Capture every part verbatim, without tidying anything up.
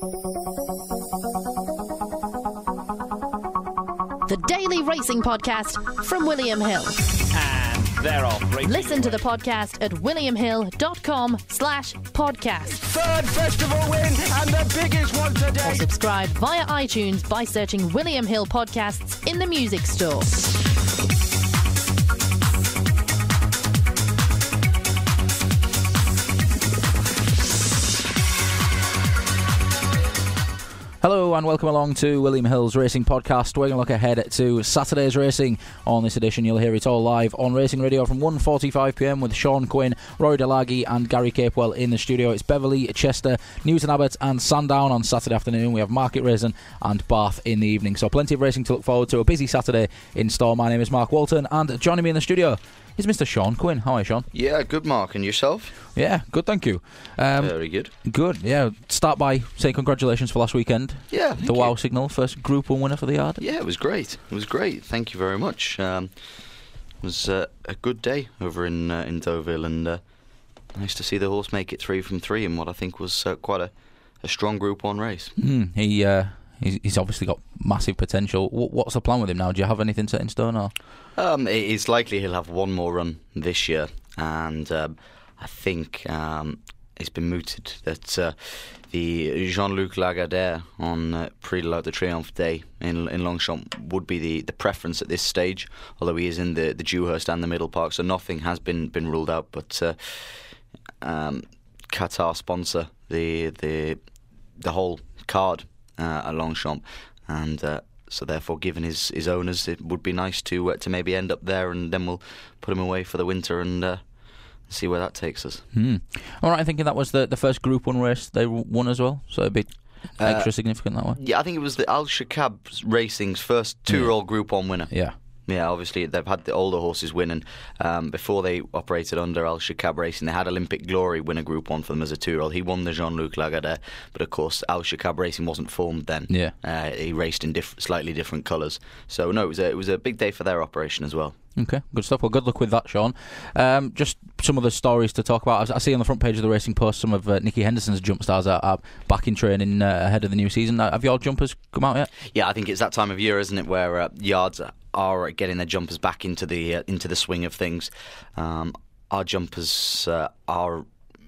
The Daily Racing Podcast from William Hill. And they're off. Listen to the podcast at williamhill.com slash podcast. Third festival win and the biggest one today. Or subscribe via iTunes by searching William Hill Podcasts in the music store. Hello and welcome along to William Hill's Racing Podcast. We're going to look ahead to Saturday's racing. On this edition, you'll hear it all live on Racing Radio from one forty-five p m with Sean Quinn, Rory Delaghi and Gary Capewell in the studio. It's Beverley, Chester, Newton Abbot and Sandown on Saturday afternoon. We have Market Rasen and Bath in the evening. So plenty of racing to look forward to. A busy Saturday in store. My name is Mark Walton and joining me in the studio is Mister Sean Quinn. How are you, Sean? Yeah, good, Mark. And yourself? Yeah, good, thank you. Um, Very good. Good, yeah. Start by saying congratulations for last weekend. Yeah, The Wow Signal, first Group one winner for the yard. Yeah, it was great. It was great. Thank you very much. Um, it was uh, a good day over in uh, in Deauville, and uh, nice to see the horse make it three from three in what I think was uh, quite a, a strong Group one race. Mm, he uh, he's, he's obviously got massive potential. W- what's the plan with him now? Do you have anything set in stone? Or? Um, it is likely he'll have one more run this year, and um, I think um, it's been mooted that uh, the Jean-Luc Lagardère on uh, Prix de l'Arc de Triomphe Day in in Longchamp would be the, the preference at this stage, although he is in the, the Dewhurst and the Middle Park, so nothing has been, been ruled out. But uh, um, Qatar sponsor the the the whole card uh, at Longchamp, and uh, so therefore, given his, his owners, it would be nice to uh, to maybe end up there, and then we'll put him away for the winter and uh, see where that takes us. Hmm. All right, I'm thinking that was the, the first Group one race they won as well, so it'd be extra Uh, significant that way. Yeah, I think it was the Al Shakab Racing's first two-year-old Group one winner. Yeah. Yeah, obviously they've had the older horses win, and um, before they operated under Al Shakab Racing, they had Olympic Glory win a Group one for them as a two-year-old. He won the Jean-Luc Lagardère, but of course Al Shakab Racing wasn't formed then. Yeah. Uh, he raced in diff- slightly different colours. So no, it was a, it was a big day for their operation as well. Okay, good stuff. Well, good luck with that, Sean. Um, just some of the stories to talk about. I see on the front page of the Racing Post some of uh, Nicky Henderson's jump stars are, are back in training uh, ahead of the new season. Uh, have your jumpers come out yet? Yeah, I think it's that time of year, isn't it, where uh, yards are getting their jumpers back into the uh, into the swing of things. Um, our jumpers uh, are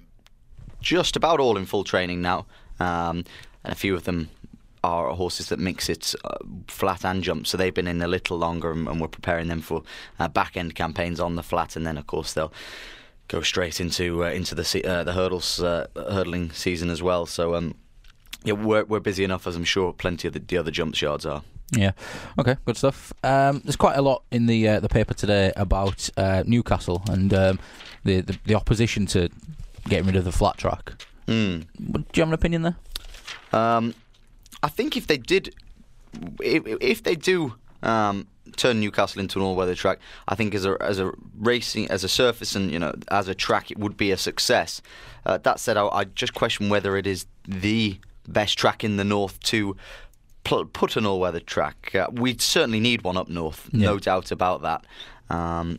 just about all in full training now, um, and a few of them are horses that mix it uh, flat and jump, so they've been in a little longer, and, and we're preparing them for uh, back-end campaigns on the flat, and then of course they'll go straight into uh, into the se- uh, the hurdles uh, hurdling season as well. So um, yeah, we're we're busy enough, as I'm sure plenty of the, the other jump yards are. Yeah. Okay, good stuff. Um, there's quite a lot in the uh, the paper today about uh, Newcastle and um, the, the the opposition to getting rid of the flat track. Mm. Do you have an opinion there? Um, I think if they did, if, if they do um, turn Newcastle into an all-weather track, I think as a as a racing as a surface and you know as a track, it would be a success. Uh, that said, I, I just question whether it is the best track in the north to pl- put an all-weather track. Uh, we certainly need one up north, yeah. no doubt about that. Um,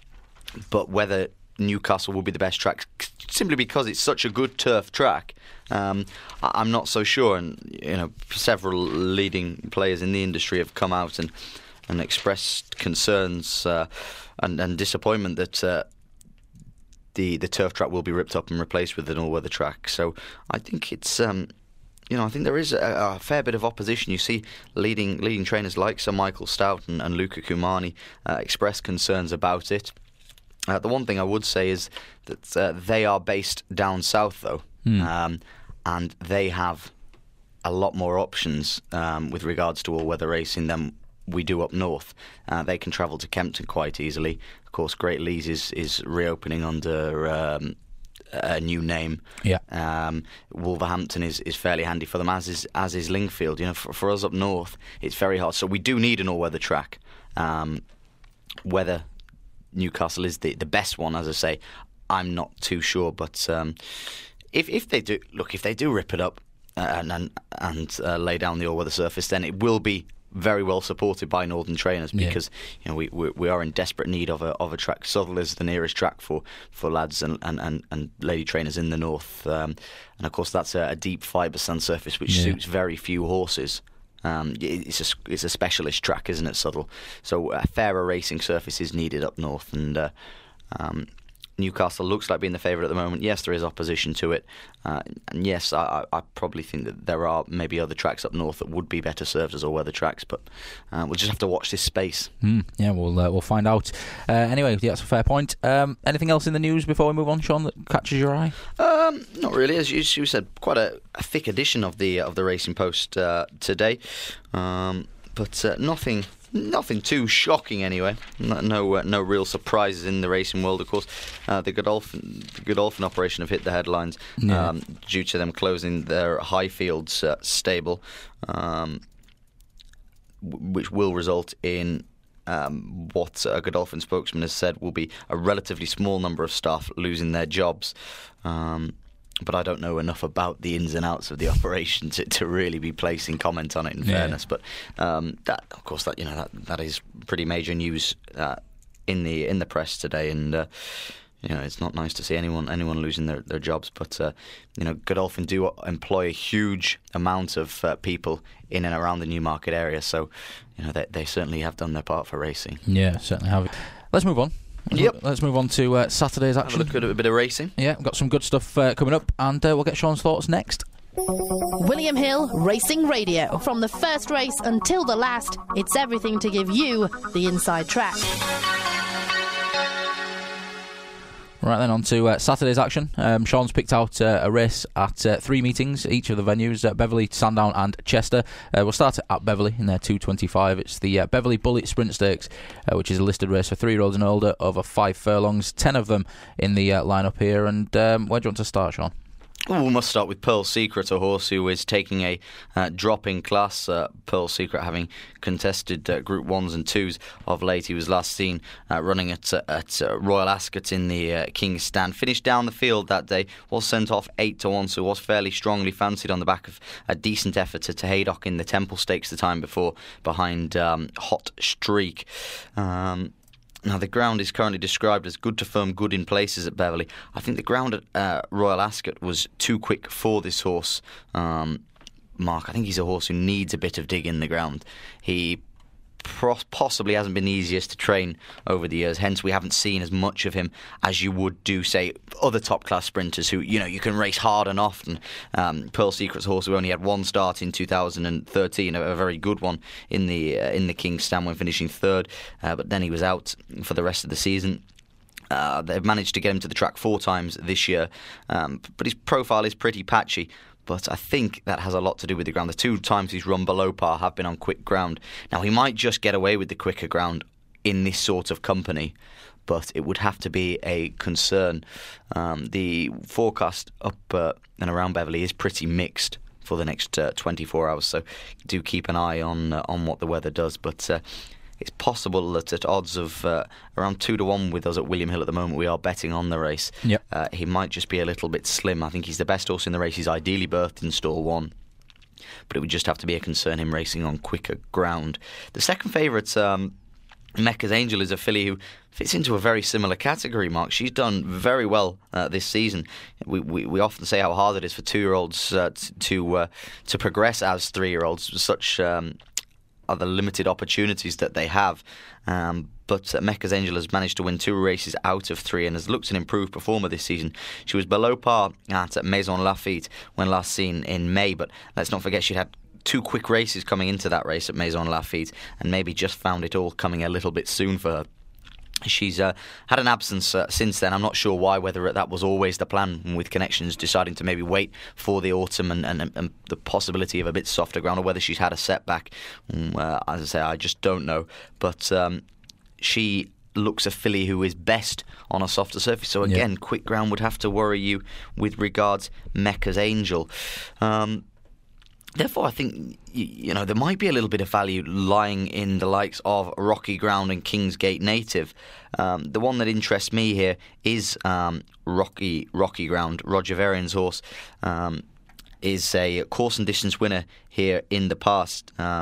but whether Newcastle will be the best track simply because it's such a good turf track, um, I'm not so sure. And you know, several leading players in the industry have come out and and expressed concerns uh, and, and disappointment that uh, the the turf track will be ripped up and replaced with an all-weather track. So I think it's um, you know I think there is a, a fair bit of opposition. You see leading leading trainers like Sir Michael Stout and, and Luca Cumani uh, express concerns about it. Uh, the one thing I would say is that uh, they are based down south, though, mm. um, and they have a lot more options um, with regards to all-weather racing than we do up north. Uh, they can travel to Kempton quite easily. Of course, Great Leys is, is reopening under um, a new name. Yeah. Um, Wolverhampton is, is fairly handy for them, as is as is Lingfield. You know, for, for us up north, it's very hard. So we do need an all-weather track. Um, whether Newcastle is the, the best one, as I say, I'm not too sure. But um, if if they do look, if they do rip it up uh, and and, and uh, lay down the all-weather surface, then it will be very well supported by Northern trainers, because yeah. you know we, we we are in desperate need of a of a track. Southwell is the nearest track for, for lads and, and, and, and lady trainers in the north, um, and of course that's a, a deep fibre sand surface which yeah. suits very few horses. Um, it's a it's a specialist track, isn't it, Southwell? So a fairer racing surface is needed up north, and uh, um, Newcastle looks like being the favourite at the moment. Yes, there is opposition to it, uh, and yes, I, I probably think that there are maybe other tracks up north that would be better served as all-weather tracks, but uh, we'll just have to watch this space. Mm, yeah, we'll uh, we'll find out. Uh, anyway, yeah, that's a fair point. Um, anything else in the news before we move on, Sean, that catches your eye? Um, not really. As you, as you said, quite a, a thick edition of the of the Racing Post uh, today, um, but uh, nothing. Nothing too shocking, anyway. No, no, uh, no real surprises in the racing world. Of course, uh, the Godolphin, the Godolphin operation have hit the headlines yeah. um, due to them closing their Highfields uh, stable, um, w- which will result in um, what a Godolphin spokesman has said will be a relatively small number of staff losing their jobs. Um, But I don't know enough about the ins and outs of the operation to, to really be placing comment on it. In yeah. fairness, but um, that, of course, that you know that, that is pretty major news uh, in the in the press today, and uh, you know it's not nice to see anyone anyone losing their, their jobs. But uh, you know, Godolphin do employ a huge amount of uh, people in and around the Newmarket area, so you know they they certainly have done their part for racing. Yeah, certainly have. Let's move on. Yep. Let's move on to uh, Saturday's action. Have a look at a bit of racing. Yeah, we've got some good stuff uh, coming up, and uh, we'll get Sean's thoughts next. William Hill Racing Radio. From the first race until the last, it's everything to give you the inside track. Right then, on to uh, Saturday's action. Um, Sean's picked out uh, a race at uh, three meetings, each of the venues, uh, Beverley, Sandown and Chester. Uh, we'll start at Beverley in their two twenty-five. It's the uh, Beverley Bullet Sprint Stakes, uh, which is a listed race for three-year-olds and older over five furlongs, ten of them in the uh, lineup here. And um, where do you want to start, Sean? Well, we must start with Pearl Secret, a horse who is taking a uh, drop in class. Uh, Pearl Secret having contested uh, Group Ones and Twos of late. He was last seen uh, running at uh, at uh, Royal Ascot in the uh, King's Stand. Finished down the field that day. Was sent off eight to one, so was fairly strongly fancied on the back of a decent effort to, to Haydock in the Temple Stakes the time before, behind um, Hot Streak. Um, Now, the ground is currently described as good to firm, good in places at Beverley. I think the ground at uh, Royal Ascot was too quick for this horse, um, Mark. I think he's a horse who needs a bit of dig in the ground. He pro- possibly hasn't been the easiest to train over the years, hence we haven't seen as much of him as you would do, say, other top-class sprinters who, you know, you can race hard and often. Um, Pearl Secret's horse who only had one start in two thousand thirteen, a, a very good one in the uh, in the King's Stand when finishing third, uh, but then he was out for the rest of the season. Uh, they've managed to get him to the track four times this year, um, but his profile is pretty patchy. But I think that has a lot to do with the ground. The two times he's run below par have been on quick ground. Now, he might just get away with the quicker ground in this sort of company, but it would have to be a concern. Um, the forecast up uh, and around Beverley is pretty mixed for the next uh, twenty-four hours, so do keep an eye on uh, on what the weather does. But uh, it's possible that at odds of uh, around two to one with us at William Hill at the moment, we are betting on the race. Yep. Uh, he might just be a little bit slim. I think he's the best horse in the race. He's ideally berthed in stall one, but it would just have to be a concern him racing on quicker ground. The second favourite, um, Mecca's Angel, is a filly who fits into a very similar category, Mark. She's done very well uh, this season. We, we we often say how hard it is for two-year-olds uh, t- to uh, to progress as three-year-olds. Such um, are the limited opportunities that they have. Um, but uh, Mecca's Angel has managed to win two races out of three and has looked an improved performer this season. She was below par at, at Maison Lafitte when last seen in May, but let's not forget she'd had two quick races coming into that race at Maison Lafitte and maybe just found it all coming a little bit soon for her. She's uh, had an absence uh, since then. I'm not sure why, whether that was always the plan with Connections deciding to maybe wait for the autumn and, and, and the possibility of a bit softer ground, or whether she's had a setback. Uh, as I say, I just don't know. But um, she looks a filly who is best on a softer surface. So again, yeah. quick ground would have to worry you with regards Mecca's Angel. Um, Therefore, I think, you know, there might be a little bit of value lying in the likes of Rocky Ground and Kingsgate Native. Um, the one that interests me here is um, Rocky Rocky Ground. Roger Varian's horse um, is a course and distance winner here in the past. Um,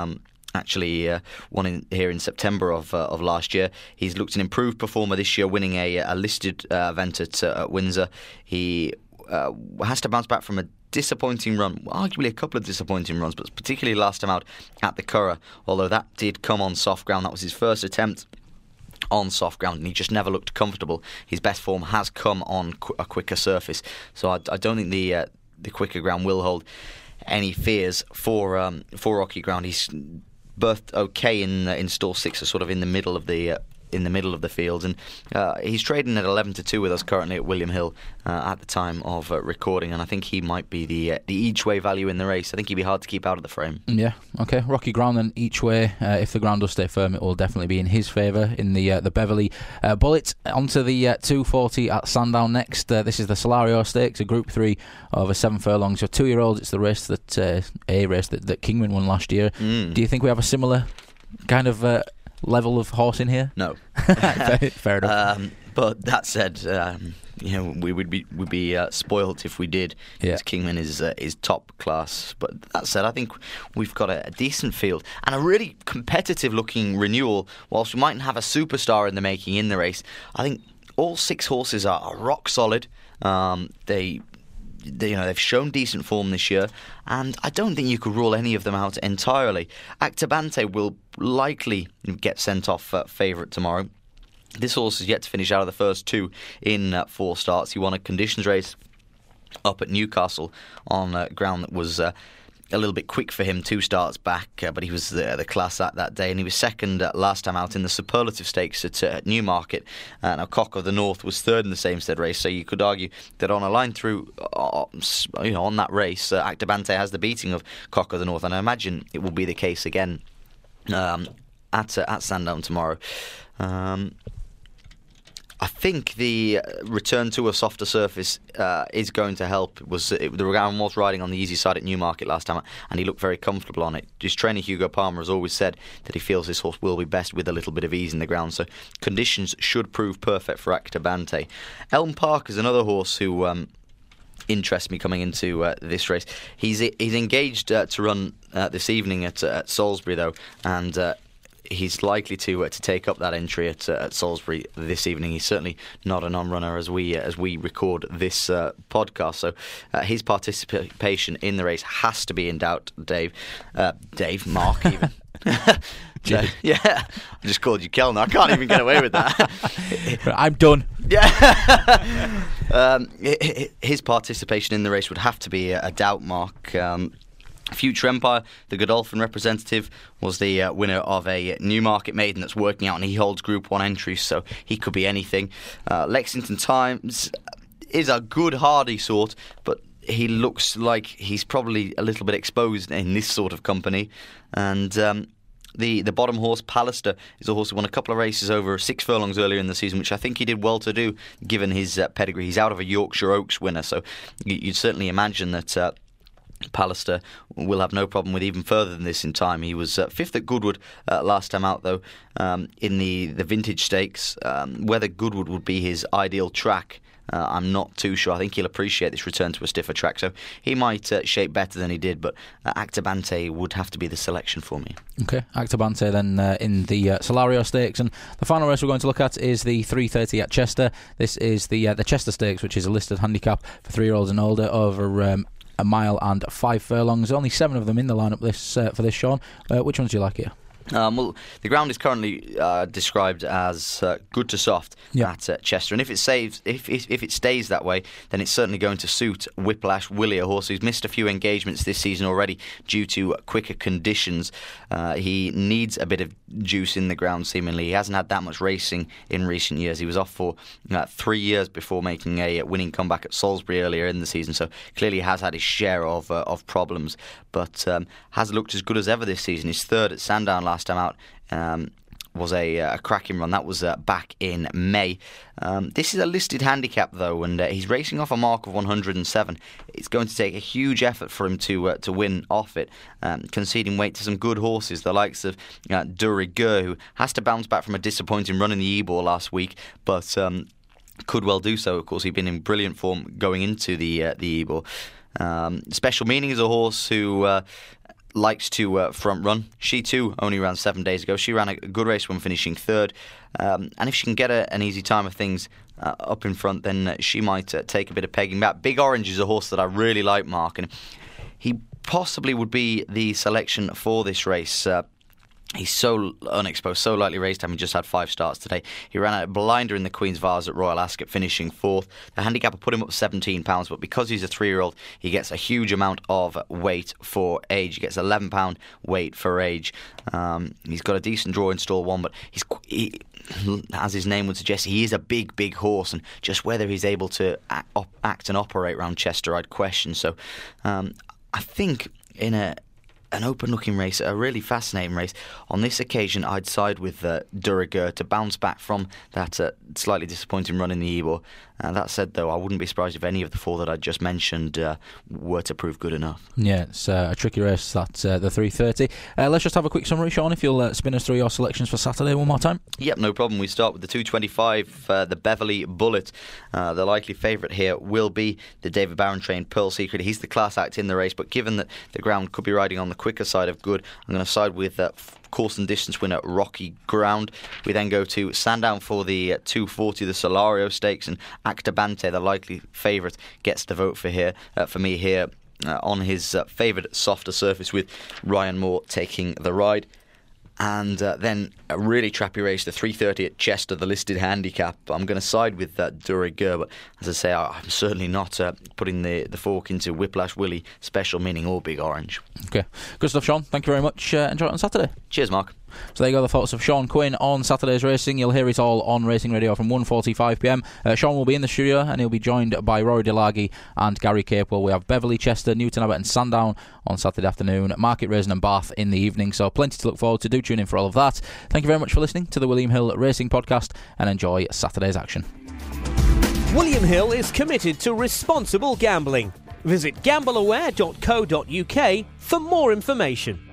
actually uh, won in, here in September of uh, of last year. He's looked an improved performer this year, winning a, a listed uh, event at, uh, at Windsor. He uh, has to bounce back from a disappointing run, arguably a couple of disappointing runs, but particularly last time out at the Curragh, although that did come on soft ground. That was his first attempt on soft ground, and he just never looked comfortable. His best form has come on qu- a quicker surface, so I, I don't think the uh, the quicker ground will hold any fears for um, for rocky ground. He's berthed okay in uh, in stall six, so sort of in the middle of the uh, in the middle of the field, and uh, he's trading at eleven to two with us currently at William Hill uh, at the time of uh, recording, and I think he might be the uh, the each way value in the race. I think he'd be hard to keep out of the frame. Yeah, okay, rocky ground then each way. Uh, if the ground does stay firm, it will definitely be in his favour in the uh, the Beverley uh, Bullet. Onto the uh, two forty at Sandown next. Uh, this is the Solario Stakes, a Group three over seven furlongs. So two year olds. It's the race that uh, a race that, that Kingman won last year. Mm. Do you think we have a similar kind of uh, level of horse in here? No. fair, fair enough. Um, but that said, um, you know, we would be would be uh, spoilt if we did. Yeah. Kingman is uh, is top class. But that said, I think we've got a, a decent field and a really competitive looking renewal. Whilst we mightn't have a superstar in the making in the race, I think all six horses are, are rock solid. Um, they. They, you know, they've shown decent form this year, and I don't think you could rule any of them out entirely. Actabante will likely get sent off uh, favourite tomorrow. This horse is yet to finish out of the first two in uh, four starts. He won a conditions race up at Newcastle on uh, ground that was uh, a little bit quick for him two starts back, uh, but he was the, the class at that day, and he was second uh, last time out in the Superlative Stakes at, uh, at Newmarket. Uh, now Cock of the North was third in the Samestead race, so you could argue that on a line through, uh, you know, on that race, uh, Actabante has the beating of Cock of the North, and I imagine it will be the case again um, at uh, at Sandown tomorrow. Um, I think the return to a softer surface uh, is going to help. It was it, the ground was riding on the easy side at Newmarket last time, and he looked very comfortable on it. His trainer Hugo Palmer has always said that he feels this horse will be best with a little bit of ease in the ground, so conditions should prove perfect for Actabante. Elm Park is another horse who um, interests me coming into uh, this race. He's he's engaged uh, to run uh, this evening at, uh, at Salisbury though, and Uh, he's likely to uh, to take up that entry at, uh, at Salisbury this evening. He's certainly not a non-runner as we uh, as we record this uh, podcast. So uh, his participation in the race has to be in doubt. Dave, uh, Dave, Mark, even. uh, yeah, I just called you Kellner. I can't even get away with that. I'm done. Yeah. um, his participation in the race would have to be a, a doubt mark. Um, Future Empire, the Godolphin representative, was the uh, winner of a Newmarket maiden that's working out, and he holds Group one entries, so he could be anything. Uh, Lexington Times is a good hardy sort, but he looks like he's probably a little bit exposed in this sort of company. And um, the, the bottom horse, Pallister, is a horse who won a couple of races over six furlongs earlier in the season, which I think he did well to do, given his uh, pedigree. He's out of a Yorkshire Oaks winner, so you'd certainly imagine that Uh, Pallister will have no problem with even further than this in time. He was uh, fifth at Goodwood uh, last time out, though, um, in the, the Vintage Stakes. Um, whether Goodwood would be his ideal track, uh, I'm not too sure. I think he'll appreciate this return to a stiffer track, so he might uh, shape better than he did, but uh, Actabante would have to be the selection for me. Okay, Actabante then uh, in the uh, Solario Stakes, and the final race we're going to look at is the three thirty at Chester. This is the uh, the Chester Stakes, which is a listed handicap for three-year-olds and older over Um, a mile and five furlongs. Only seven of them in the lineup this uh, for this, Sean. Uh, which ones do you like here? Um, well, the ground is currently uh, described as uh, good to soft yeah. at uh, Chester, and if it saves, if, if if it stays that way, then it's certainly going to suit Whiplash Willie, a horse who's missed a few engagements this season already due to quicker conditions. Uh, he needs a bit of juice in the ground. Seemingly, he hasn't had that much racing in recent years. He was off for uh, three years before making a winning comeback at Salisbury earlier in the season, so clearly has had his share of uh, of problems, but um, has looked as good as ever this season. He's third at Sandown last time out. Um, was a, a cracking run. That was uh, back in May. Um, this is a listed handicap though, and uh, he's racing off a mark of one hundred seven. It's going to take a huge effort for him to uh, to win off it, um, conceding weight to some good horses, the likes of uh, De Rigueur, who has to bounce back from a disappointing run in the Ebor last week, but um, could well do so. Of course, he'd been in brilliant form going into the uh, the Ebor. Um, Special Meaning is a horse who Uh, likes to uh, front run. She too only ran seven days ago. She ran a good race when finishing third. Um, and if she can get a, an easy time of things uh, up in front, then uh, she might uh, take a bit of pegging back. Big Orange is a horse that I really like, Mark, and he possibly would be the selection for this race. Uh, He's so unexposed, so lightly raced, having just had five starts today. He ran a blinder in the Queen's Vase at Royal Ascot, finishing fourth. The handicapper put him up seventeen pounds, but because he's a three-year-old, he gets a huge amount of weight for age. He gets eleven pound weight for age. Um, he's got a decent draw in stall one, but he's, he, as his name would suggest, he is a big, big horse, and just whether he's able to act, act and operate around Chester, I'd question. So um, I think in a an open-looking race, a really fascinating race. On this occasion, I'd side with uh, De Rigueur to bounce back from that uh, slightly disappointing run in the Ebor. Uh, that said, though, I wouldn't be surprised if any of the four that I just mentioned uh, were to prove good enough. Yeah, it's uh, a tricky race, that's uh, the three thirty. Uh, let's just have a quick summary, Sean, if you'll uh, spin us through your selections for Saturday one more time. Yep, no problem. We start with the two twenty-five, uh, the Beverly Bullet. Uh, the likely favourite here will be the David Barron trained Pearl Secret. He's the class act in the race, but given that the ground could be riding on the quicker side of good, I'm going to side with uh, course and distance winner Rocky Ground. We then go to Sandown for the uh, two forty, the Solario Stakes, and Actabante, the likely favourite, gets the vote for here uh, for me here uh, on his uh, favoured softer surface, with Ryan Moore taking the ride. And uh, then a really trappy race, the three thirty at Chester, the listed handicap. I'm going to side with uh, De Rigueur, but as I say, I'm certainly not uh, putting the, the fork into Whiplash Willie, Special Meaning or Big Orange. Okay, good stuff, Sean. Thank you very much. Uh, enjoy it on Saturday. Cheers, Mark. So there you go, the thoughts of Sean Quinn on Saturday's racing. You'll hear it all on Racing Radio from one forty-five p m. Uh, Sean will be in the studio and he'll be joined by Rory Delaghi and Gary Capewell. We have Beverly, Chester, Newton Abbot and Sandown on Saturday afternoon, Market Rasen and Bath in the evening. So plenty to look forward to. Do tune in for all of that. Thank you very much for listening to the William Hill Racing Podcast and enjoy Saturday's action. William Hill is committed to responsible gambling. Visit gamble aware dot co dot uk for more information.